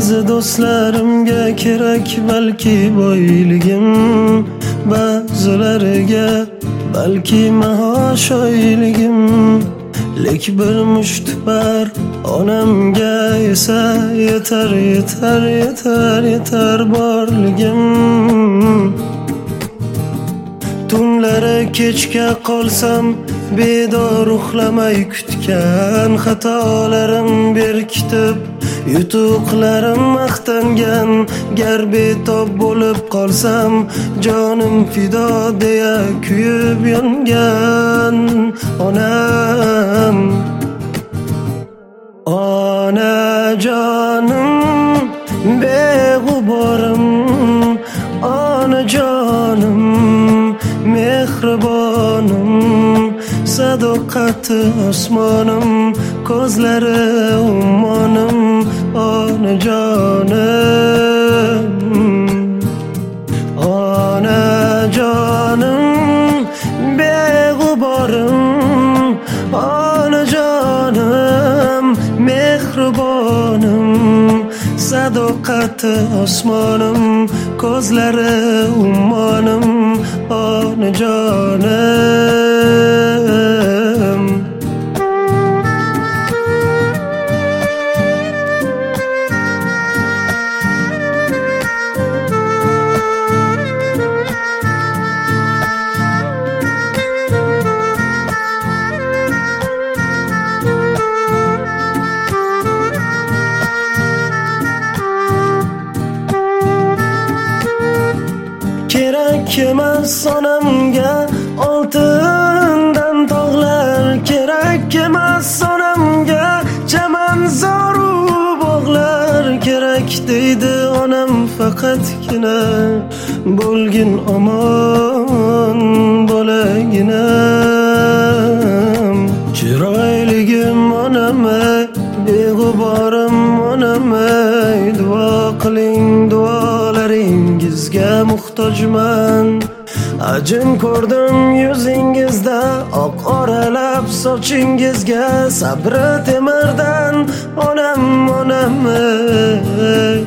Ba'zi do'stlarimga kerak balki boyligim, ba'zilariga balki maosh oyligim. Lek bir mushtipar onamga esa yetar, yetar, yetar, yetar borligim. Tunlari kechga qolsam bedor uxlamay kutgan xatolarim berkitib, yutuqlarim maqtangan. Gar betob bo'lib qolsam jonim fido deya kuyib yongan onam. Onajonim beg'uborim, onajonim mehribonim, sadoqati osmonim, ko'zlari ummonim, onajonim. Onajonim beg'uborim, onajonim mehribonim, sadoqati osmonim, ko'zlari ummonim, onajonim. Kerak emas onamga oltindan tog'lar, kerak emas onamga chamanzoru bog'lar. Kerak deydi onam faqatgina bo'lgin omon bolaginam. Chiroyligim onam-ey, beg'uborim onam-ey, duo qiling, duolaringizga muhtojman. Ajin ko'rdim yuzingizda, oq oralab sochingizga, sabri temirdan onam, onam-ey.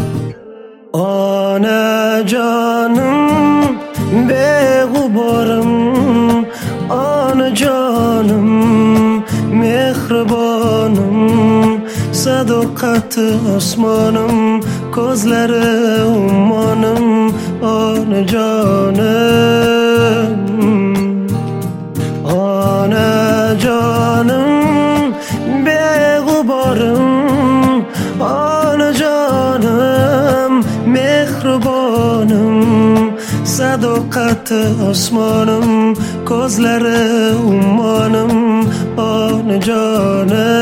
Onajonim beg'uborim, onajonim mehribonim, sadoqati osmonim, ko'zlari ummonim, onajonim. Onajonim beg'uborim, onajonim mehribonim, sadoqati osmonim, ko'zlari ummonim, onajonim.